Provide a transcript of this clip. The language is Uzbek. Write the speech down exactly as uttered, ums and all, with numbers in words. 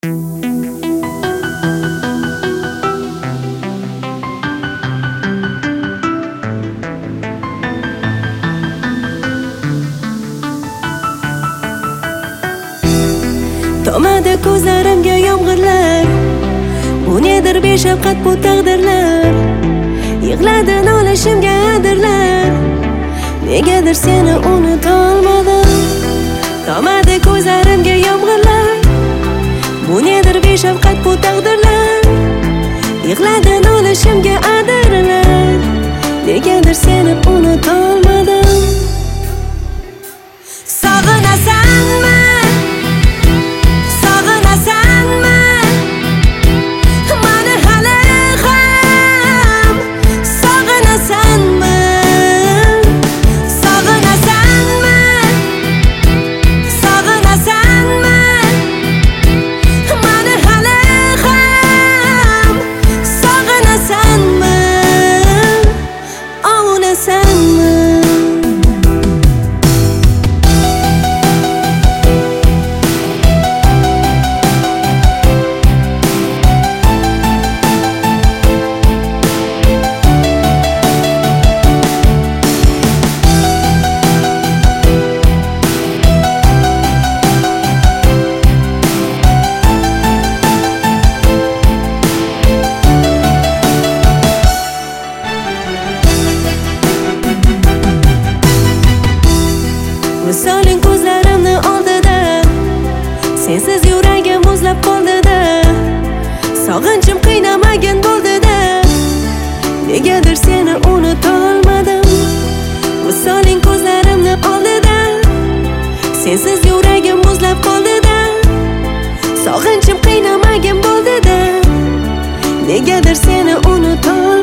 Tomadi ko'zlarimga yomg'irlar, bu nedir beshafqat bu taqdirlar. Yig'ladi nolishimga adirlar, negadir seni unutolmadim. Tomadi ko'zlarimga yomg'irlar, bu nedir beshafqat bu taqdirlar. Yig'ladi nolishimga adirlar, negadir seni unutolmadim. Sog'inasanmi? Visoling ko'zlarimni oldida, sensiz yuragim muzlab qoldida. Sog'inchim qiynamagin bo'ldida, negadir seni unutolmadim. Visoling ko'zlarimni oldida, sensiz yuragim muzlab qoldida. Sog'inchim qiynamagin bo'ldida, negadir seni unutolmadim.